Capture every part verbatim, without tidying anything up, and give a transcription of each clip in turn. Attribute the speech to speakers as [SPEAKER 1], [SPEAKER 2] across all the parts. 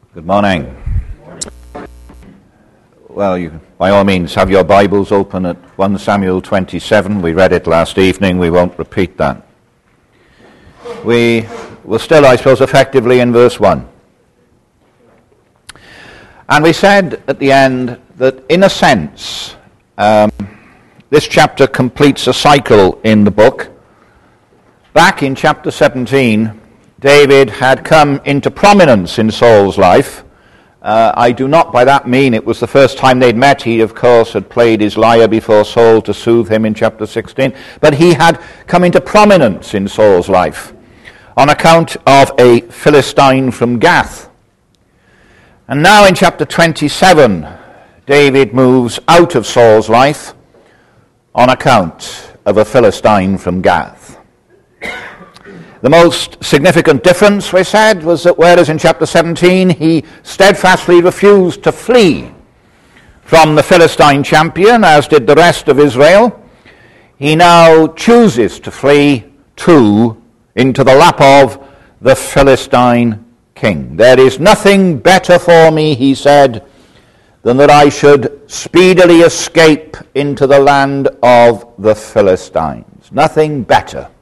[SPEAKER 1] Good morning. Well, you, by all means, have your Bibles open at First Samuel twenty-seven. We read it last evening. We won't repeat that. We will still, I suppose, effectively in verse one. And we said at the end that, in a sense, um, this chapter completes a cycle in the book. Back in chapter seventeen, David had come into prominence in Saul's life. Uh, I do not by that mean it was the first time they'd met. He, of course, had played his lyre before Saul to soothe him in chapter sixteen. But he had come into prominence in Saul's life on account of a Philistine from Gath. And now in chapter twenty-seven, David moves out of Saul's life on account of a Philistine from Gath. The most significant difference, we said, was that whereas in chapter seventeen he steadfastly refused to flee from the Philistine champion, as did the rest of Israel, he now chooses to flee to, into the lap of the Philistine king. There is nothing better for me, he said, than that I should speedily escape into the land of the Philistines. Nothing better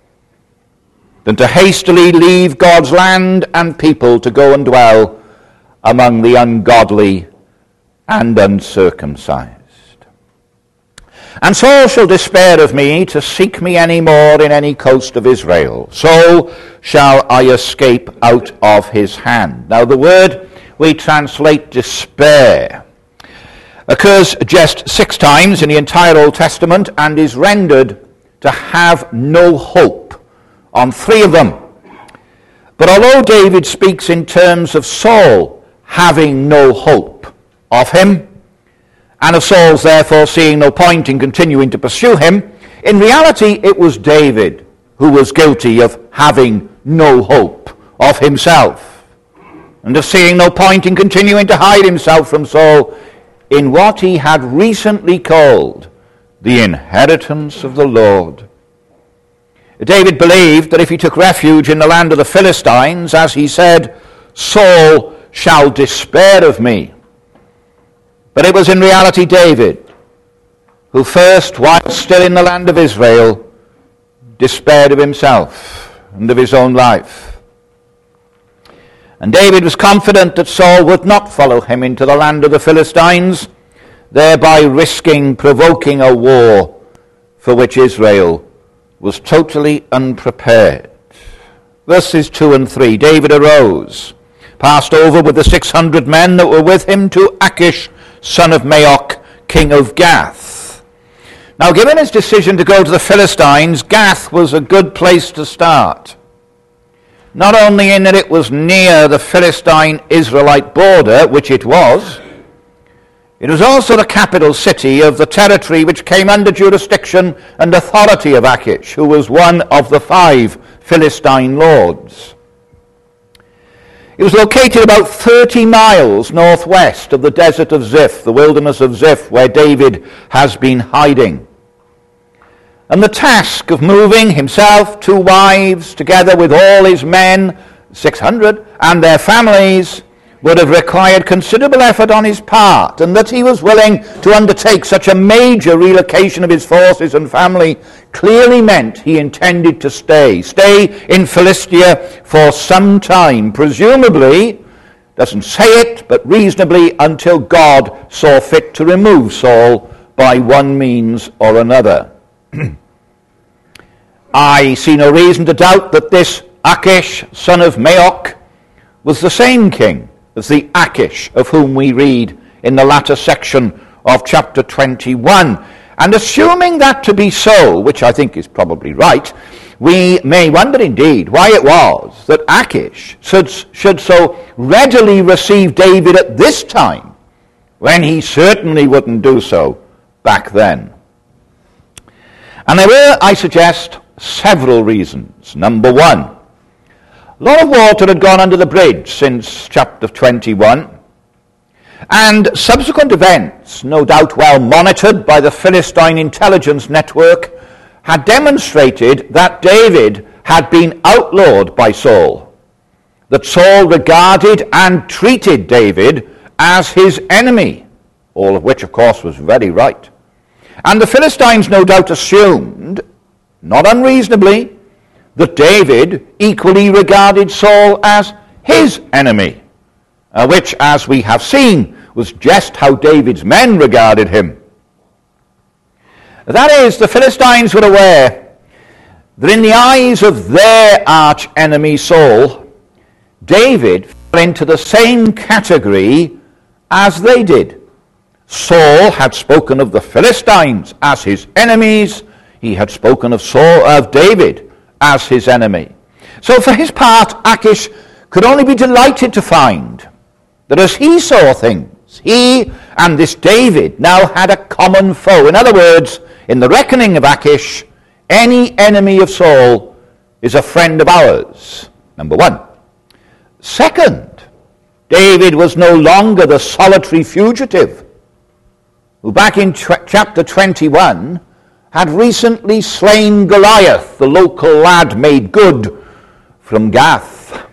[SPEAKER 1] than to hastily leave God's land and people to go and dwell among the ungodly and uncircumcised. And Saul shall despair of me to seek me any more in any coast of Israel. So shall I escape out of his hand. Now the word we translate despair occurs just six times in the entire Old Testament and is rendered to have no hope on three of them. But although David speaks in terms of Saul having no hope of him, and of Saul's therefore seeing no point in continuing to pursue him, in reality it was David who was guilty of having no hope of himself, and of seeing no point in continuing to hide himself from Saul in what he had recently called the inheritance of the Lord. David believed that if he took refuge in the land of the Philistines, as he said, Saul shall despair of me. But it was in reality David who first, while still in the land of Israel, despaired of himself and of his own life. And David was confident that Saul would not follow him into the land of the Philistines, thereby risking provoking a war for which Israel was totally unprepared. Verses two and three, David arose, passed over with the six hundred men that were with him to Achish, son of Maoch, king of Gath. Now, given his decision to go to the Philistines, Gath was a good place to start. Not only in that it was near the Philistine-Israelite border, which it was, it was also the capital city of the territory which came under jurisdiction and authority of Achish, who was one of the five Philistine lords. It was located about thirty miles northwest of the desert of Ziph, the wilderness of Ziph, where David has been hiding. And the task of moving himself, two wives, together with all his men, six hundred, and their families, would have required considerable effort on his part, and that he was willing to undertake such a major relocation of his forces and family clearly meant he intended to stay, stay in Philistia for some time, presumably, doesn't say it, but reasonably until God saw fit to remove Saul by one means or another. I see no reason to doubt that this Achish, son of Maoch, was the same king as the Achish of whom we read in the latter section of chapter twenty-one. And assuming that to be so, which I think is probably right, we may wonder indeed why it was that Achish should, should so readily receive David at this time, when he certainly wouldn't do so back then. And there were, I suggest, several reasons. Number one, a lot of water had gone under the bridge since chapter twenty-one, and subsequent events, no doubt well monitored by the Philistine intelligence network, had demonstrated that David had been outlawed by Saul. that Saul regarded and treated David as his enemy, all of which, of course, was very right. And the Philistines no doubt assumed, not unreasonably, that David equally regarded Saul as his enemy, uh, which, as we have seen, was just how David's men regarded him. That is, the Philistines were aware that in the eyes of their arch-enemy Saul, David fell into the same category as they did. Saul had spoken of the Philistines as his enemies. He had spoken of Saul, of David as his enemy. So for his part, Achish could only be delighted to find that as he saw things, he and this David now had a common foe. In other words, in the reckoning of Achish, any enemy of Saul is a friend of ours, number one. Second, David was no longer the solitary fugitive who back in ch- chapter twenty-one had recently slain Goliath, the local lad made good from Gath.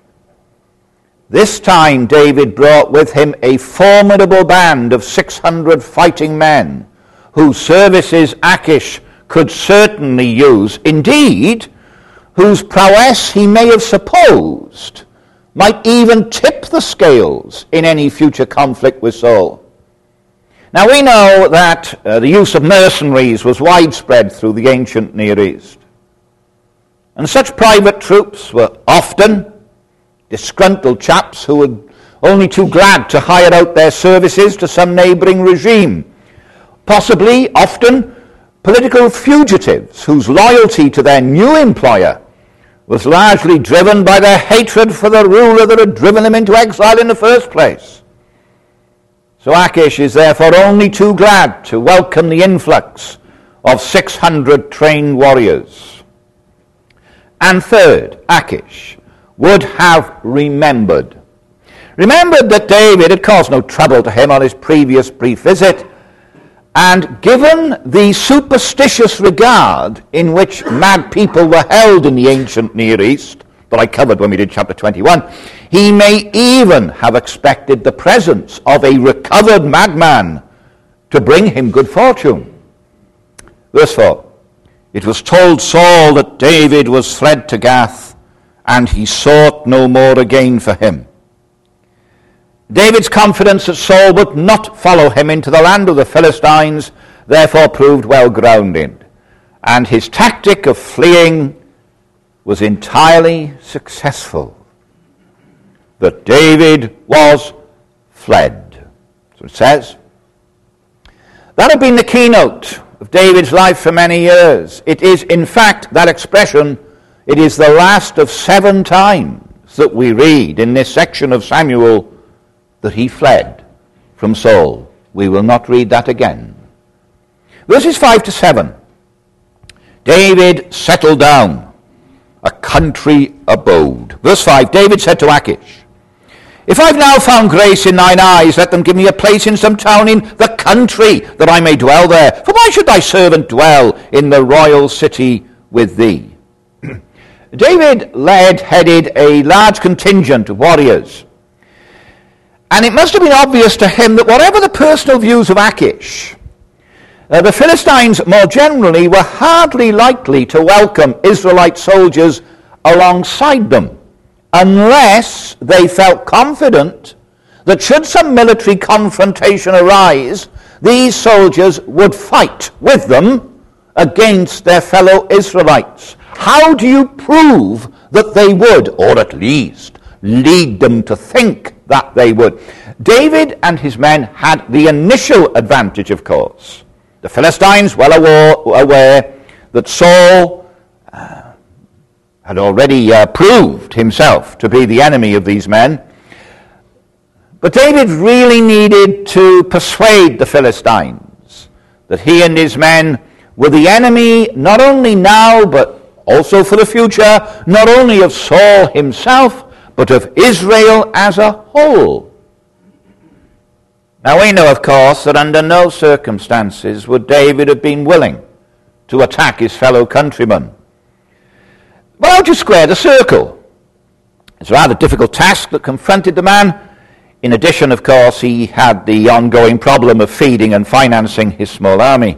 [SPEAKER 1] This time David brought with him a formidable band of six hundred fighting men, whose services Achish could certainly use, indeed, whose prowess he may have supposed might even tip the scales in any future conflict with Saul. Now we know that uh, the use of mercenaries was widespread through the ancient Near East. And such private troops were often disgruntled chaps who were only too glad to hire out their services to some neighboring regime. Possibly, often, political fugitives whose loyalty to their new employer was largely driven by their hatred for the ruler that had driven them into exile in the first place. So Achish is therefore only too glad to welcome the influx of six hundred trained warriors. And third, Achish would have remembered. Remembered that David had caused no trouble to him on his previous brief visit, and given the superstitious regard in which mad people were held in the ancient Near East, that I covered when we did chapter twenty-one, he may even have expected the presence of a recovered madman to bring him good fortune. Verse four, it was told Saul that David was fled to Gath, and he sought no more again for him. David's confidence that Saul would not follow him into the land of the Philistines therefore proved well grounded, and his tactic of fleeing was entirely successful. That David was fled. So it says. That had been the keynote of David's life for many years. It is, in fact, that expression, it is the last of seven times that we read in this section of Samuel that he fled from Saul. We will not read that again. Verses five to seven. David settled down, a country abode. Verse five, David said to Achish, if I've now found grace in thine eyes, let them give me a place in some town in the country, that I may dwell there. For why should thy servant dwell in the royal city with thee? David led, headed a large contingent of warriors. And it must have been obvious to him that whatever the personal views of Achish, uh, the Philistines more generally were hardly likely to welcome Israelite soldiers alongside them, unless they felt confident that should some military confrontation arise, these soldiers would fight with them against their fellow Israelites. How do you prove that they would, or at least lead them to think that they would? David and his men had the initial advantage, of course. The Philistines, well aware that Saul uh, had already uh, proved himself to be the enemy of these men. But David really needed to persuade the Philistines that he and his men were the enemy not only now, but also for the future, not only of Saul himself, but of Israel as a whole. Now we know, of course, that under no circumstances would David have been willing to attack his fellow countrymen. But how do you square the circle? It's a rather difficult task that confronted the man. In addition, of course, he had the ongoing problem of feeding and financing his small army.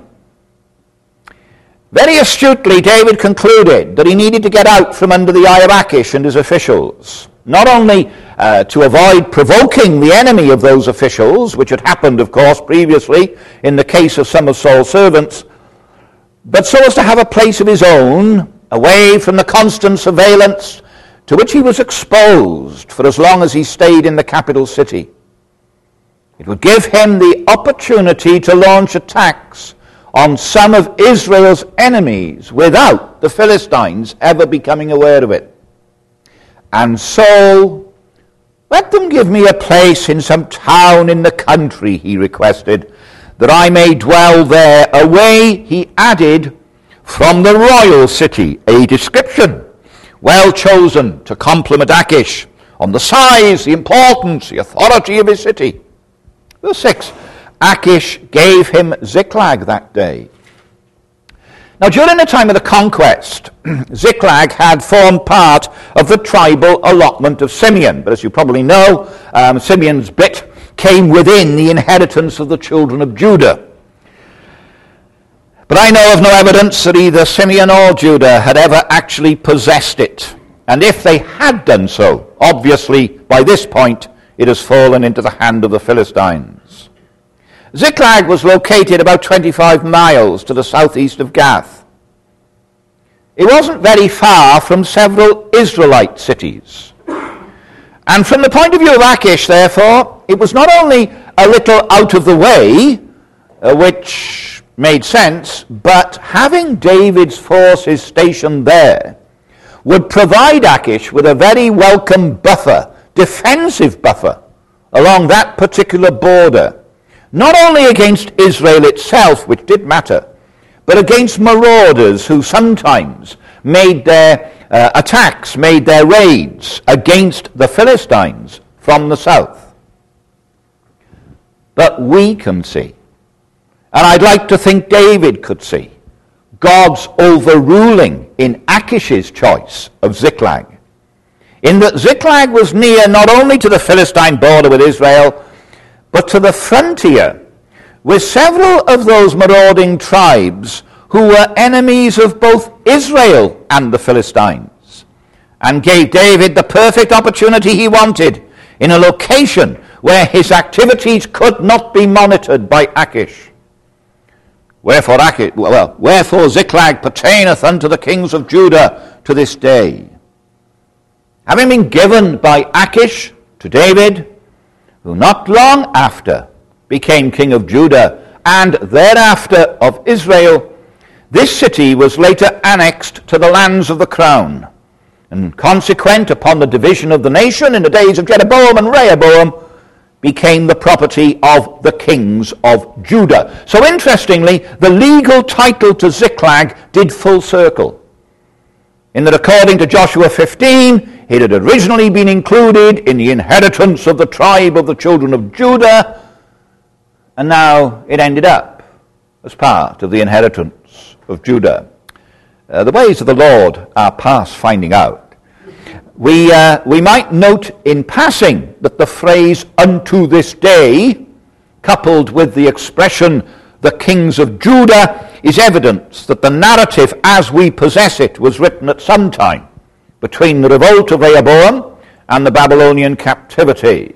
[SPEAKER 1] Very astutely, David concluded that he needed to get out from under the eye of Achish and his officials, not only uh, to avoid provoking the enemy of those officials, which had happened, of course, previously in the case of some of Saul's servants, but so as to have a place of his own, away from the constant surveillance to which he was exposed for as long as he stayed in the capital city. It would give him the opportunity to launch attacks on some of Israel's enemies without the Philistines ever becoming aware of it. And so, let them give me a place in some town in the country, he requested, that I may dwell there, away, he added, from the royal city, a description well chosen to compliment Achish on the size, the importance, the authority of his city. Verse six, Achish gave him Ziklag that day. Now, during the time of the conquest, Ziklag had formed part of the tribal allotment of Simeon. But as you probably know, um, Simeon's bit came within the inheritance of the children of Judah. But I know of no evidence that either Simeon or Judah had ever actually possessed it. And if they had done so, obviously, by this point, it has fallen into the hand of the Philistines. Ziklag was located about twenty-five miles to the southeast of Gath. It wasn't very far from several Israelite cities. And from the point of view of Achish, therefore, it was not only a little out of the way, uh, which made sense, but having David's forces stationed there would provide Achish with a very welcome buffer, defensive buffer, along that particular border. Not only against Israel itself, which did matter, but against marauders who sometimes made their uh, attacks, made their raids against the Philistines from the south. But we can see, and I'd like to think David could see, God's overruling in Achish's choice of Ziklag, in that Ziklag was near not only to the Philistine border with Israel, but to the frontier with several of those marauding tribes who were enemies of both Israel and the Philistines, and gave David the perfect opportunity he wanted in a location where his activities could not be monitored by Achish. Wherefore, Achish, well, wherefore Ziklag pertaineth unto the kings of Judah to this day. Having been given by Achish to David, who not long after became king of Judah and thereafter of Israel, this city was later annexed to the lands of the crown, and consequent upon the division of the nation in the days of Jeroboam and Rehoboam, became the property of the kings of Judah. So interestingly, the legal title to Ziklag did full circle, in that according to Joshua fifteen, it had originally been included in the inheritance of the tribe of the children of Judah, and now it ended up as part of the inheritance of Judah. Uh, the ways of the Lord are past finding out. We, uh, we might note in passing that the phrase unto this day, coupled with the expression the kings of Judah, is evidence that the narrative as we possess it was written at some time between the revolt of Rehoboam and the Babylonian captivity.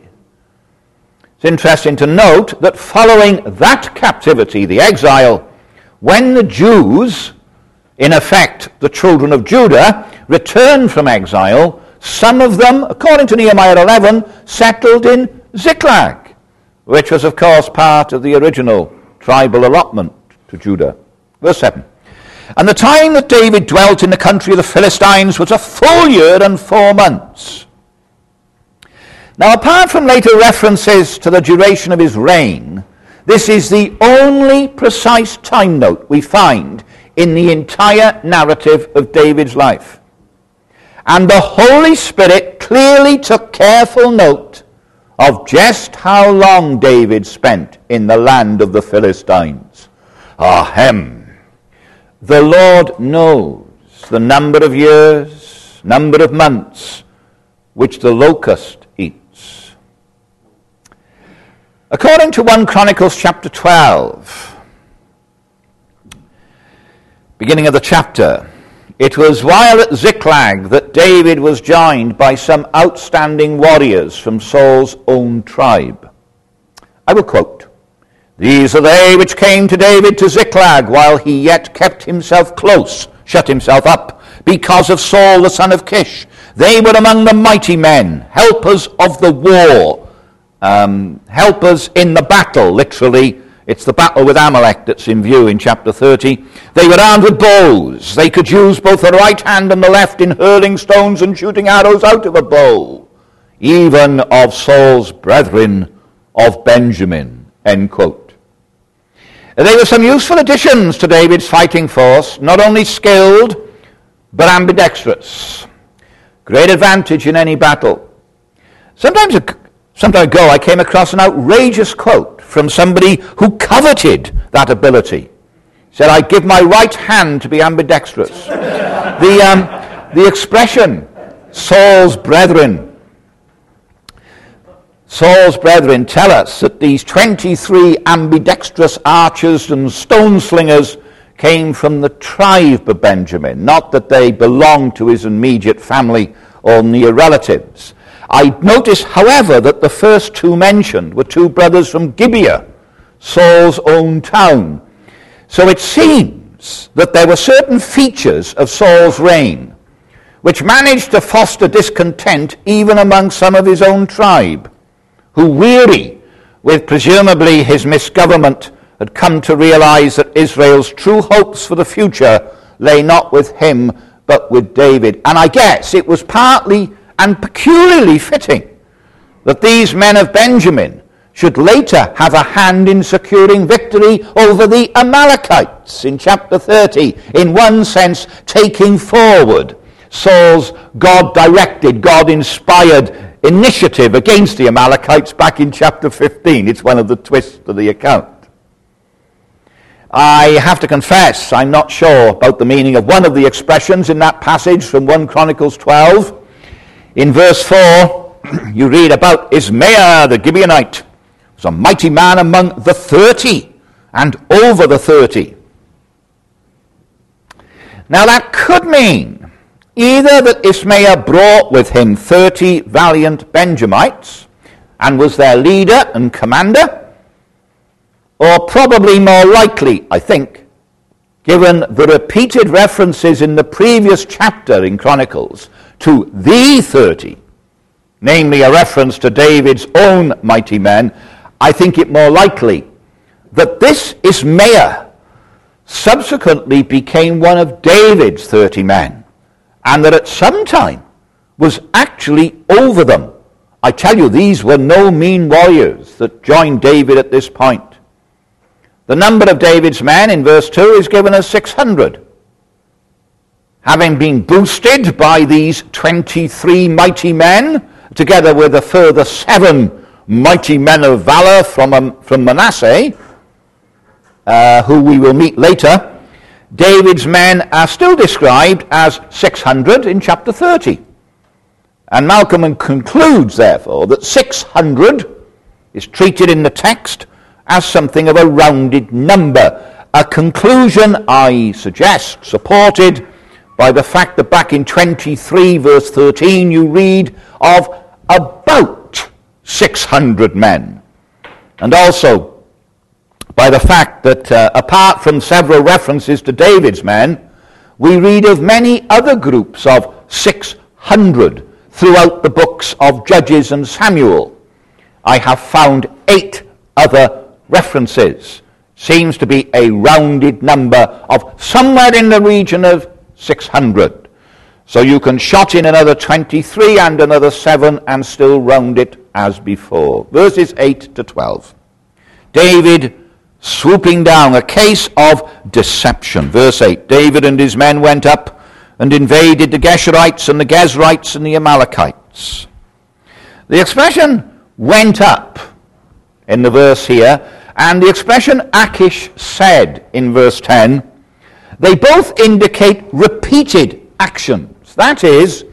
[SPEAKER 1] It's interesting to note that following that captivity, the exile, when the Jews, in effect the children of Judah, returned from exile, some of them, according to Nehemiah eleven, settled in Ziklag, which was of course part of the original tribal allotment to Judah. Verse seven. And the time that David dwelt in the country of the Philistines was a full year and four months. Now, apart from later references to the duration of his reign, this is the only precise time note we find in the entire narrative of David's life. And the Holy Spirit clearly took careful note of just how long David spent in the land of the Philistines. Ahem. The Lord knows the number of years, number of months which the locust eats. According to First Chronicles chapter twelve, beginning of the chapter, it was while at Ziklag that David was joined by some outstanding warriors from Saul's own tribe. I will quote, "These are they which came to David to Ziklag while he yet kept himself close, shut himself up, because of Saul the son of Kish. They were among the mighty men, helpers of the war." Um, helpers in the battle, literally. It's the battle with Amalek that's in view in chapter thirty. They were armed with bows. They could use both the right hand and the left in hurling stones and shooting arrows out of a bow, even of Saul's brethren of Benjamin. End quote. They were some useful additions to David's fighting force, not only skilled, but ambidextrous. Great advantage in any battle. Sometimes, some time ago, I came across an outrageous quote from somebody who coveted that ability. He said, "I give my right hand to be ambidextrous." the, um, the expression, Saul's brethren, Saul's brethren tell us that these twenty-three ambidextrous archers and stone slingers came from the tribe of Benjamin, not that they belonged to his immediate family or near relatives. I notice, however, that the first two mentioned were two brothers from Gibeah, Saul's own town. So it seems that there were certain features of Saul's reign which managed to foster discontent even among some of his own tribe, who, weary with presumably his misgovernment, had come to realize that Israel's true hopes for the future lay not with him, but with David. And I guess it was partly and peculiarly fitting that these men of Benjamin should later have a hand in securing victory over the Amalekites in chapter thirty, in one sense taking forward Saul's God-directed, God-inspired initiative against the Amalekites back in chapter fifteen. It's one of the twists of the account. I have to confess, I'm not sure about the meaning of one of the expressions in that passage from First Chronicles twelve. In verse four, you read about Ismaiah the Gibeonite, was a mighty man among the thirty and over the thirty. Now that could mean either that Ismaiah brought with him thirty valiant Benjamites and was their leader and commander, or probably more likely, I think, given the repeated references in the previous chapter in Chronicles to the thirty, namely a reference to David's own mighty men, I think it more likely that this Ismaiah subsequently became one of David's thirty men, and that at some time was actually over them. I tell you, these were no mean warriors that joined David at this point. The number of David's men in verse two is given as six hundred. Having been boosted by these twenty-three mighty men, together with a further seven mighty men of valor from, um, from Manasseh, uh, who we will meet later, David's men are still described as six hundred in chapter thirty. And Malcolm concludes, therefore, that six hundred is treated in the text as something of a rounded number, a conclusion, I suggest, supported by the fact that back in twenty-three verse thirteen you read of about six hundred men, and also by the fact that uh, apart from several references to David's men, we read of many other groups of six hundred throughout the books of Judges and Samuel. I have found eight other references. Seems to be a rounded number of somewhere in the region of six hundred. So you can shot in another twenty-three and another seven and still round it as before. Verses eight to twelve. David swooping down, a case of deception. Verse eight, David and his men went up and invaded the Geshurites and the Gezrites and the Amalekites. The expression went up in the verse here, and the expression Achish said in verse ten, they both indicate repeated actions. That is,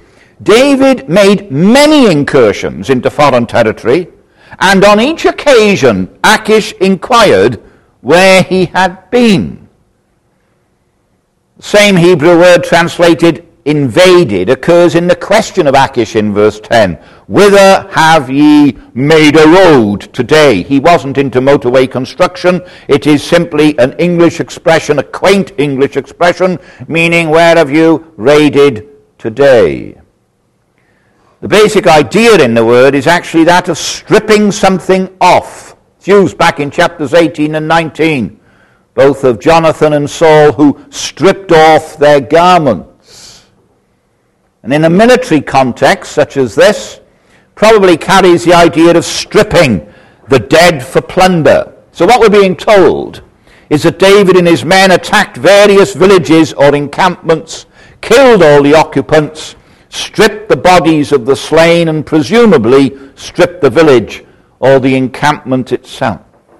[SPEAKER 1] David made many incursions into foreign territory, and on each occasion Achish inquired where he had been. The same Hebrew word translated invaded occurs in the question of Achish in verse ten. Whither have ye made a road today? He wasn't into motorway construction. It is simply an English expression, a quaint English expression, meaning where have you raided today? The basic idea in the word is actually that of stripping something off. It's used back in chapters eighteen and nineteen, both of Jonathan and Saul, who stripped off their garments. And in a military context such as this, probably carries the idea of stripping the dead for plunder. So what we're being told is that David and his men attacked various villages or encampments, killed all the occupants, stripped the bodies of the slain, and presumably stripped the village or the encampment itself.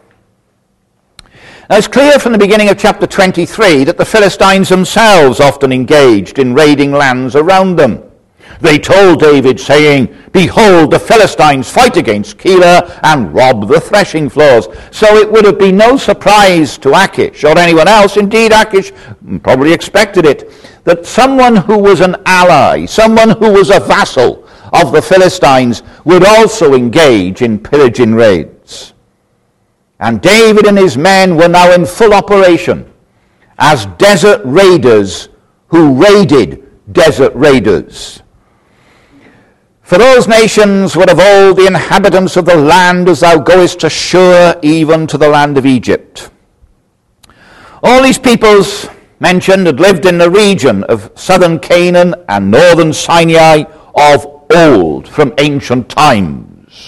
[SPEAKER 1] Now it's clear from the beginning of chapter twenty-three that the Philistines themselves often engaged in raiding lands around them. They told David, saying, "Behold, the Philistines fight against Keilah and rob the threshing floors." So it would have been no surprise to Achish or anyone else, indeed Achish probably expected it, that someone who was an ally, someone who was a vassal of the Philistines would also engage in pillaging raids. And David and his men were now in full operation as desert raiders who raided desert raiders. For those nations were of old the inhabitants of the land as thou goest to Shur, even to the land of Egypt. All these peoples mentioned had lived in the region of southern Canaan and northern Sinai of old, from ancient times.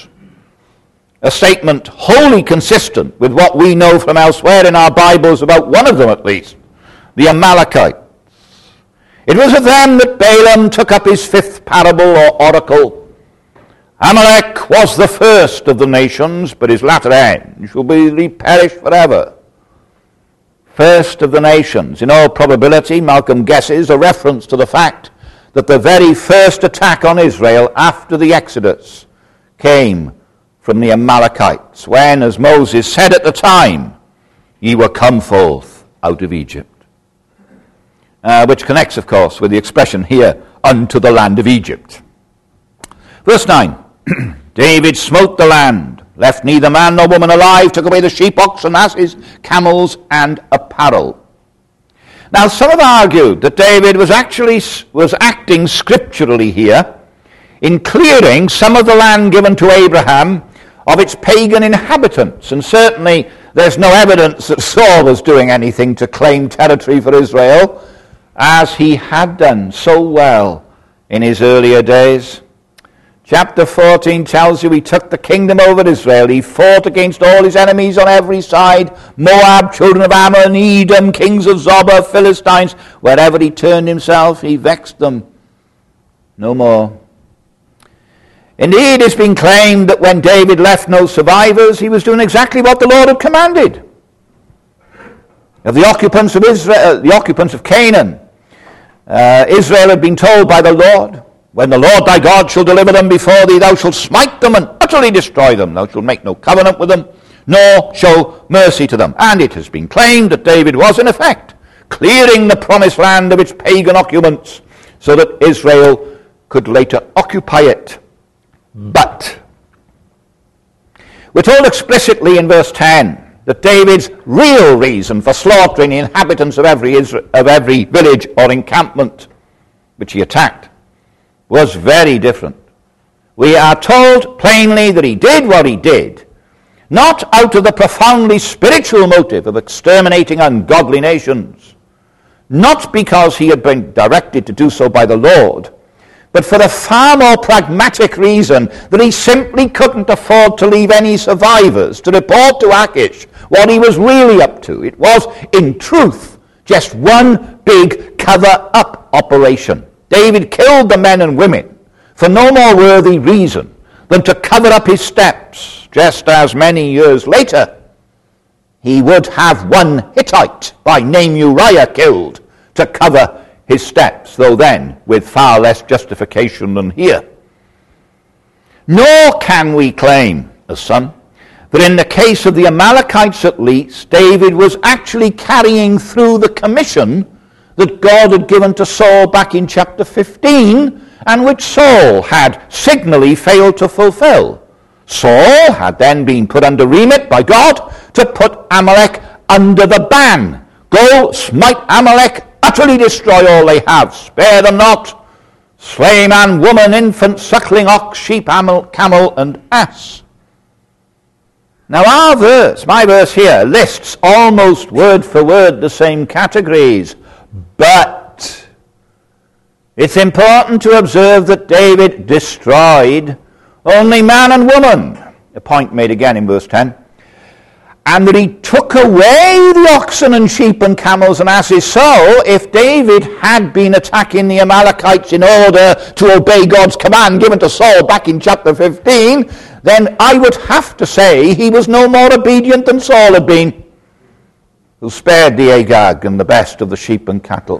[SPEAKER 1] A statement wholly consistent with what we know from elsewhere in our Bibles about one of them at least, the Amalekites. It was of them that Balaam took up his fifth parable or oracle. Amalek was the first of the nations, but his latter end shall be perished forever. First of the nations. In all probability, Malcolm guesses a reference to the fact that the very first attack on Israel after the Exodus came from the Amalekites, when, as Moses said at the time, ye were come forth out of Egypt. Uh, which connects, of course, with the expression here, unto the land of Egypt. Verse nine, David smote the land, left neither man nor woman alive, took away the sheep, oxen, asses, camels, and apparel. Now, some have argued that David was actually was acting scripturally here in clearing some of the land given to Abraham of its pagan inhabitants, and certainly there's no evidence that Saul was doing anything to claim territory for Israel, as he had done so well in his earlier days. Chapter fourteen tells you he took the kingdom over Israel. He fought against all his enemies on every side, Moab, children of Ammon, Edom, kings of Zobah, Philistines. Wherever he turned himself, he vexed them no more. Indeed, it's been claimed that when David left no survivors, he was doing exactly what the Lord had commanded. Of the occupants of Israel, the occupants of Canaan, uh, Israel had been told by the Lord, when the Lord thy God shall deliver them before thee, thou shalt smite them and utterly destroy them. Thou shalt make no covenant with them, nor show mercy to them. And it has been claimed that David was, in effect, clearing the promised land of its pagan occupants so that Israel could later occupy it. But we're told explicitly in verse ten that David's real reason for slaughtering the inhabitants of every, Israel, of every village or encampment which he attacked was very different. We are told plainly that he did what he did, not out of the profoundly spiritual motive of exterminating ungodly nations, not because he had been directed to do so by the Lord, but for the far more pragmatic reason that he simply couldn't afford to leave any survivors to report to Achish what he was really up to. It was, in truth, just one big cover-up operation. David killed the men and women for no more worthy reason than to cover up his steps, just as many years later he would have one Hittite by name Uriah killed to cover his steps, though then with far less justification than here. Nor can we claim, as some, that in the case of the Amalekites at least, David was actually carrying through the commission that God had given to Saul back in chapter fifteen, and which Saul had signally failed to fulfill. Saul had then been put under remit by God to put Amalek under the ban. Go, smite Amalek, utterly destroy all they have, spare them not. Slay man, woman, infant, suckling, ox, sheep, camel, camel, and ass. Now our verse, my verse here, lists almost word for word the same categories, but it's important to observe that David destroyed only man and woman, a point made again in verse ten, and that he took away the oxen and sheep and camels and asses. So, if David had been attacking the Amalekites in order to obey God's command given to Saul back in chapter fifteen, then I would have to say he was no more obedient than Saul had been, who spared the Agag and the best of the sheep and cattle.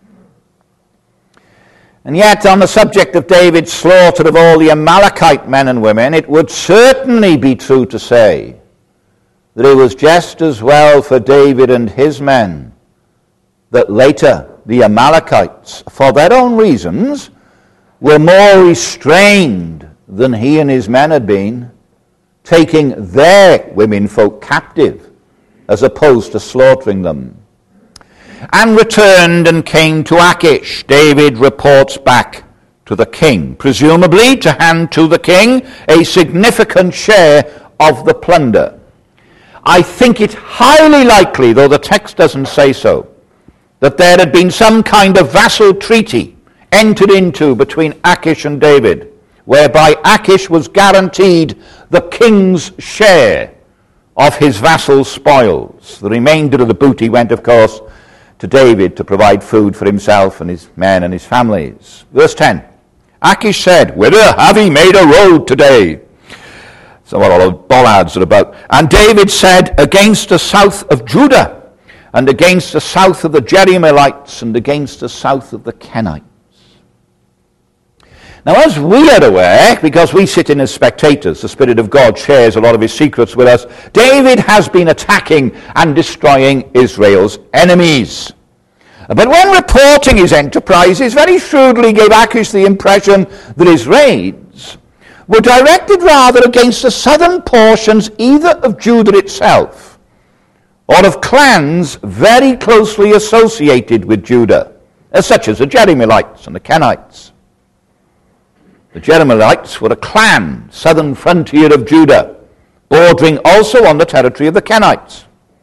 [SPEAKER 1] And yet, on the subject of David's slaughter of all the Amalekite men and women, it would certainly be true to say that it was just as well for David and his men that later the Amalekites, for their own reasons, were more restrained than he and his men had been, taking their womenfolk captive as opposed to slaughtering them. And returned and came to Achish. David reports back to the king, presumably to hand to the king a significant share of the plunder. I think it highly likely, though the text doesn't say so, that there had been some kind of vassal treaty entered into between Achish and David, whereby Achish was guaranteed the king's share of his vassal spoils. The remainder of the booty went, of course, to David to provide food for himself and his men and his families. Verse ten, Achish said, "Whither have ye made a road today?" So what all the bollards are about. And David said, "Against the south of Judah, and against the south of the Jerahmeelites, and against the south of the Kenites." Now, as we are aware, because we sit in as spectators, the Spirit of God shares a lot of his secrets with us, David has been attacking and destroying Israel's enemies. But when reporting his enterprises, very shrewdly gave Achish the impression that his raids were directed rather against the southern portions either of Judah itself or of clans very closely associated with Judah, as such as the Jerahmeelites and the Kenites. The Jerahmeelites were a clan, southern frontier of Judah, bordering also on the territory of the Kenites.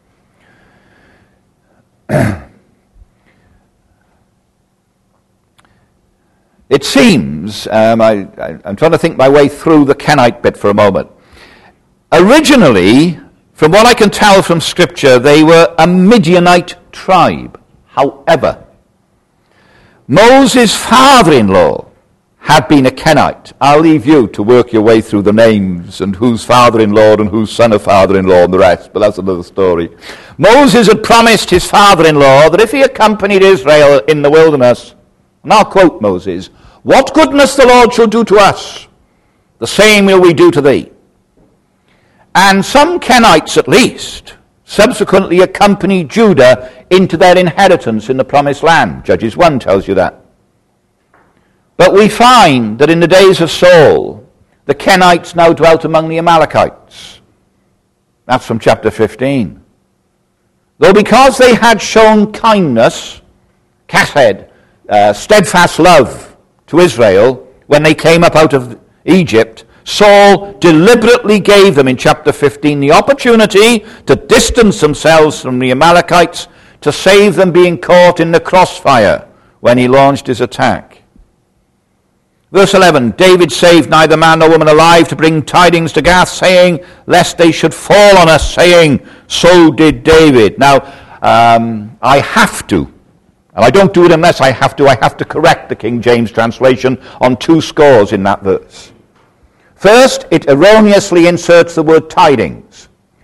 [SPEAKER 1] It seems, um, I, I, I'm trying to think my way through the Kenite bit for a moment. Originally, from what I can tell from Scripture, they were a Midianite tribe. However, Moses' father-in-law had been a Kenite. I'll leave you to work your way through the names and whose father-in-law and whose son of father-in-law and the rest, but that's another story. Moses had promised his father-in-law that if he accompanied Israel in the wilderness, and I'll quote Moses, "What goodness the Lord shall do to us, the same will we do to thee." And some Kenites at least subsequently accompanied Judah into their inheritance in the promised land. Judges one tells you that. But we find that in the days of Saul, the Kenites now dwelt among the Amalekites. That's from chapter fifteen. Though because they had shown kindness, chesed, uh, steadfast love to Israel when they came up out of Egypt, Saul deliberately gave them in chapter fifteen the opportunity to distance themselves from the Amalekites to save them being caught in the crossfire when he launched his attack. Verse eleven, David saved neither man nor woman alive to bring tidings to Gath, saying, lest they should fall on us, saying, so did David. Now, um, I have to, and I don't do it unless I have to, I have to correct the King James translation on two scores in that verse. First, it erroneously inserts the word tidings.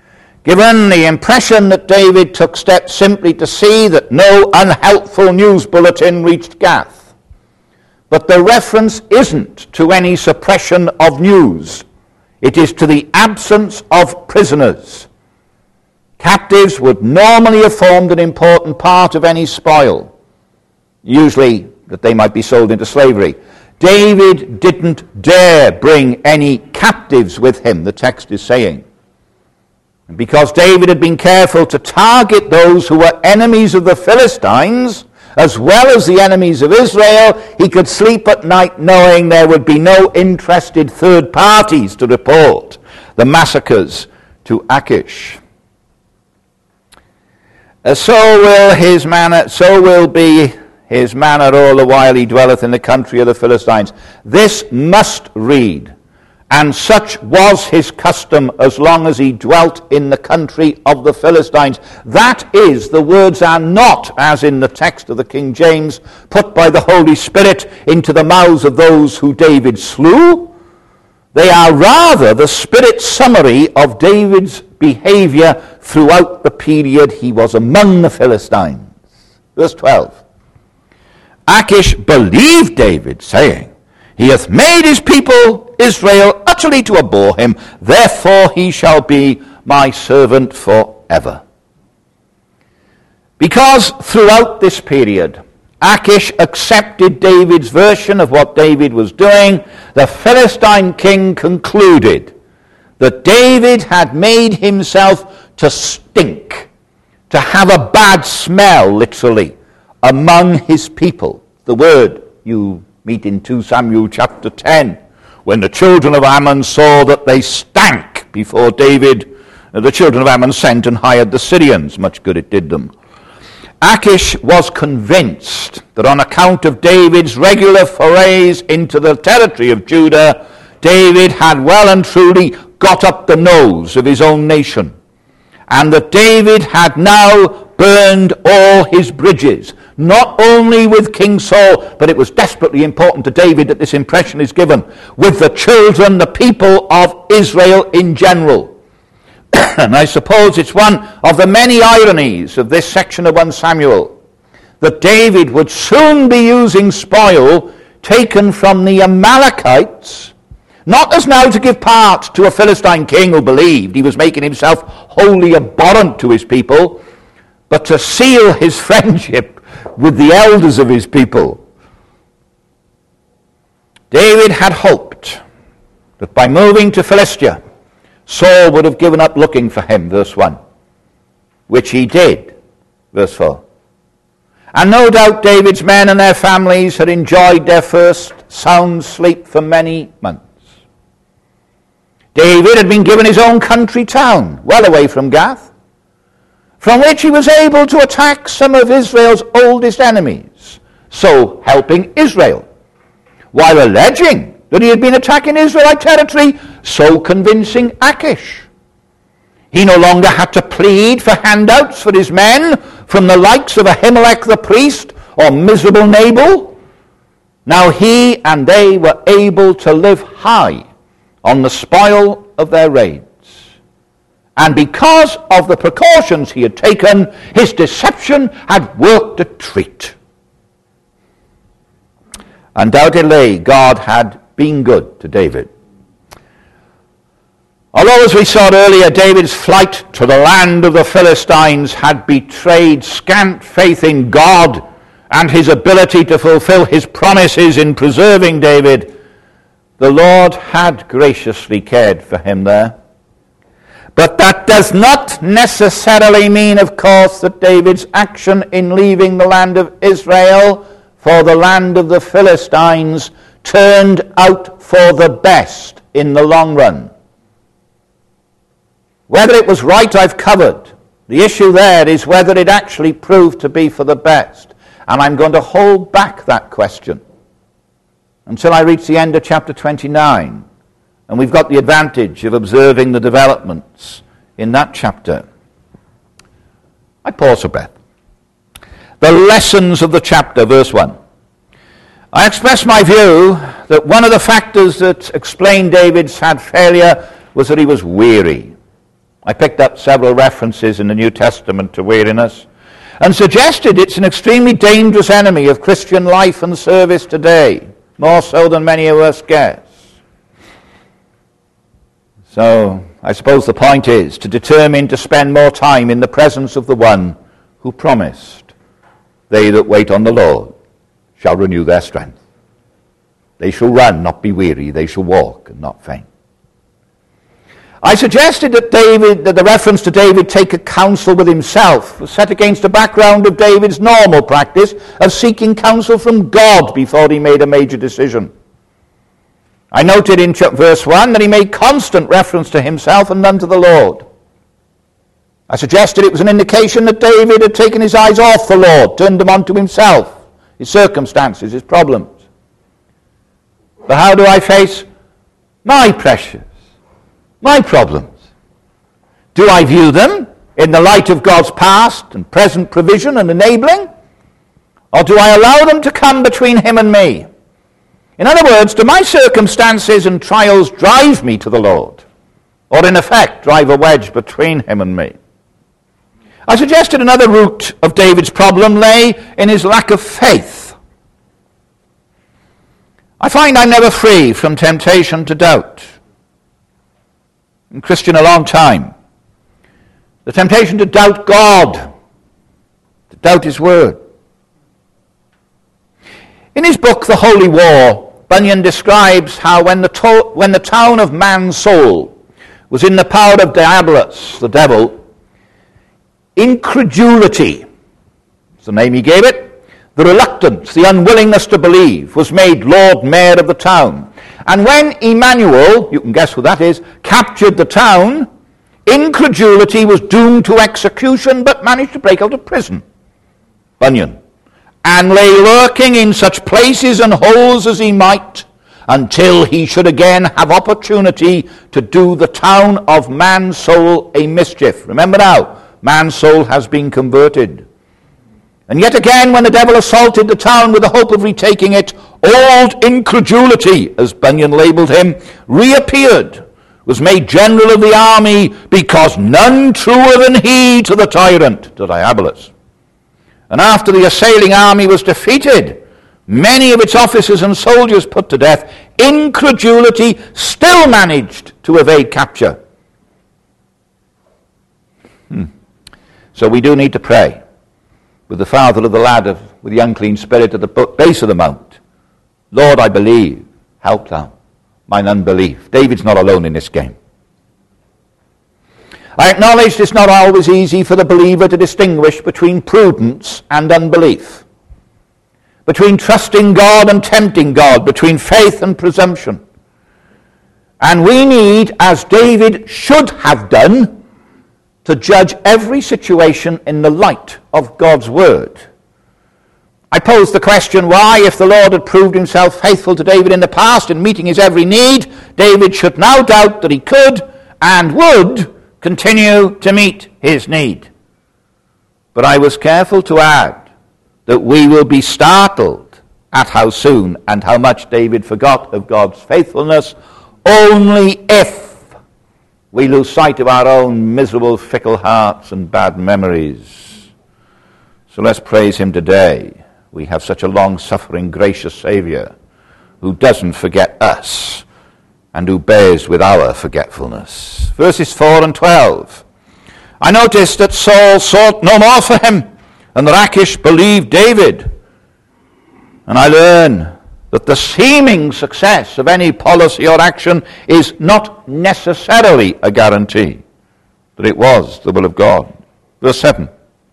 [SPEAKER 1] given the impression that David took steps simply to see that no unhelpful news bulletin reached Gath. But the reference isn't to any suppression of news. It is to the absence of prisoners. Captives would normally have formed an important part of any spoil, usually that they might be sold into slavery. David didn't dare bring any captives with him, the text is saying. And because David had been careful to target those who were enemies of the Philistines, as well as the enemies of Israel, he could sleep at night knowing there would be no interested third parties to report the massacres to Achish. Uh, so will his manner, so will be his manner all the while he dwelleth in the country of the Philistines. This must read, and such was his custom as long as he dwelt in the country of the Philistines. That is, the words are not, as in the text of the King James, put by the Holy Spirit into the mouths of those who David slew. They are rather the Spirit's summary of David's behavior throughout the period he was among the Philistines. Verse twelve. Achish believed David, saying, He hath made his people Israel utterly to abhor him, therefore he shall be my servant forever. Because throughout this period, Achish accepted David's version of what David was doing, the Philistine king concluded that David had made himself to stink, to have a bad smell, literally, among his people. The word you meet in Second Samuel chapter ten, when the children of Ammon saw that they stank before David, the children of Ammon sent and hired the Syrians. Much good it did them. Achish was convinced that on account of David's regular forays into the territory of Judah, David had well and truly got up the nose of his own nation, and that David had now burned all his bridges, not only with King Saul, but it was desperately important to David that this impression is given, with the children, the people of Israel in general. And I suppose it's one of the many ironies of this section of First Samuel that David would soon be using spoil taken from the Amalekites, not as now to give part to a Philistine king who believed he was making himself wholly abhorrent to his people, but to seal his friendship with the elders of his people. David had hoped that by moving to Philistia, Saul would have given up looking for him, verse one, which he did, verse four. And no doubt David's men and their families had enjoyed their first sound sleep for many months. David had been given his own country town, well away from Gath, from which he was able to attack some of Israel's oldest enemies, so helping Israel, while alleging that he had been attacking Israelite territory, so convincing Achish. He no longer had to plead for handouts for his men from the likes of Ahimelech the priest or miserable Nabal. Now he and they were able to live high on the spoil of their raids. And because of the precautions he had taken, his deception had worked a treat. Undoubtedly, God had been good to David. Although, as we saw earlier, David's flight to the land of the Philistines had betrayed scant faith in God and his ability to fulfill his promises in preserving David, the Lord had graciously cared for him there. But that does not necessarily mean, of course, that David's action in leaving the land of Israel for the land of the Philistines turned out for the best in the long run. Whether it was right, I've covered. The issue there is whether it actually proved to be for the best. And I'm going to hold back that question until I reach the end of chapter twenty-nine. And we've got the advantage of observing the developments in that chapter. I pause for breath. The lessons of the chapter, verse one. I express my view that one of the factors that explained David's sad failure was that he was weary. I picked up several references in the New Testament to weariness and suggested it's an extremely dangerous enemy of Christian life and service today, more so than many of us guess. So I suppose the point is to determine to spend more time in the presence of the one who promised, "They that wait on the Lord shall renew their strength. They shall run, not be weary. They shall walk and not faint." I suggested that David, that the reference to David take a counsel with himself was set against the background of David's normal practice of seeking counsel from God before he made a major decision. I noted in verse one that he made constant reference to himself and none to the Lord. I suggested it was an indication that David had taken his eyes off the Lord, turned them onto himself, his circumstances, his problems. But how do I face my pressures, my problems? Do I view them in the light of God's past and present provision and enabling? Or do I allow them to come between him and me? In other words, do my circumstances and trials drive me to the Lord? Or in effect, drive a wedge between him and me? I suggested another root of David's problem lay in his lack of faith. I find I'm never free from temptation to doubt. I'm a Christian a long time. The temptation to doubt God, to doubt his word. In his book, The Holy War, Bunyan describes how when the, to- when the town of man's soul was in the power of Diabolus, the devil, incredulity, that's the name he gave it, the reluctance, the unwillingness to believe, was made Lord Mayor of the town. And when Emmanuel, you can guess who that is, captured the town, incredulity was doomed to execution but managed to break out of prison. Bunyan. And lay lurking in such places and holes as he might, until he should again have opportunity to do the town of man's soul a mischief. Remember now, man's soul has been converted. And yet again, when the devil assaulted the town with the hope of retaking it, old incredulity, as Bunyan labeled him, reappeared, was made general of the army, because none truer than he to the tyrant, to Diabolus. And after the assailing army was defeated, many of its officers and soldiers put to death, incredulity still managed to evade capture. Hmm. So we do need to pray with the father of the lad of, with the unclean spirit at the base of the mount. Lord, I believe, help thou mine unbelief. David's not alone in this game. I acknowledge it's not always easy for the believer to distinguish between prudence and unbelief, between trusting God and tempting God, between faith and presumption. And we need, as David should have done, to judge every situation in the light of God's word. I pose the question why, if the Lord had proved himself faithful to David in the past in meeting his every need, David should now doubt that he could and would continue to meet his need. But I was careful to add that we will be startled at how soon and how much David forgot of God's faithfulness only if we lose sight of our own miserable, fickle hearts and bad memories. So let's praise him today. We have such a long-suffering, gracious Savior who doesn't forget us and who bears with our forgetfulness. Verses four and twelve. I noticed that Saul sought no more for him, and that Achish believed David. And I learn that the seeming success of any policy or action is not necessarily a guarantee that it was the will of God. Verse seven.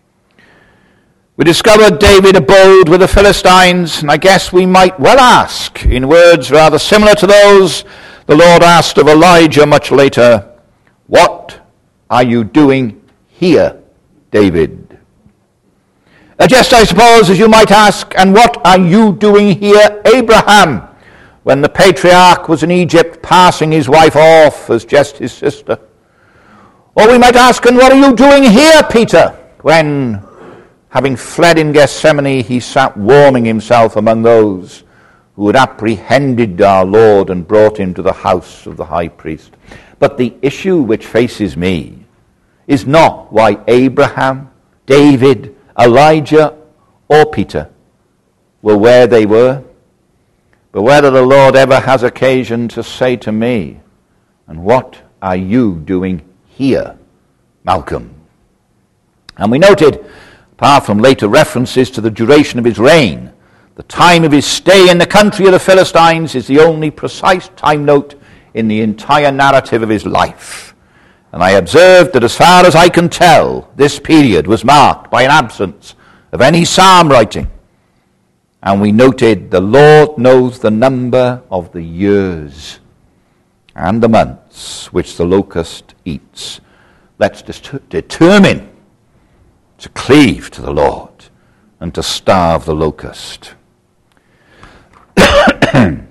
[SPEAKER 1] We discovered David abode with the Philistines, and I guess we might well ask, in words rather similar to those the Lord asked of Elijah much later, what are you doing here, David? Uh, just, I suppose, as you might ask, and what are you doing here, Abraham, when the patriarch was in Egypt passing his wife off as just his sister? Or we might ask, and what are you doing here, Peter, when, having fled in Gethsemane, he sat warming himself among those who had apprehended our Lord and brought him to the house of the high priest? But the issue which faces me is not why Abraham, David, Elijah, or Peter were where they were, but whether the Lord ever has occasion to say to me, "And what are you doing here, Malcolm?" And we noted, apart from later references to the duration of his reign, the time of his stay in the country of the Philistines is the only precise time note in the entire narrative of his life. And I observed that as far as I can tell, this period was marked by an absence of any psalm writing. And we noted the Lord knows the number of the years and the months which the locust eats. Let's det- determine to cleave to the Lord and to starve the locust.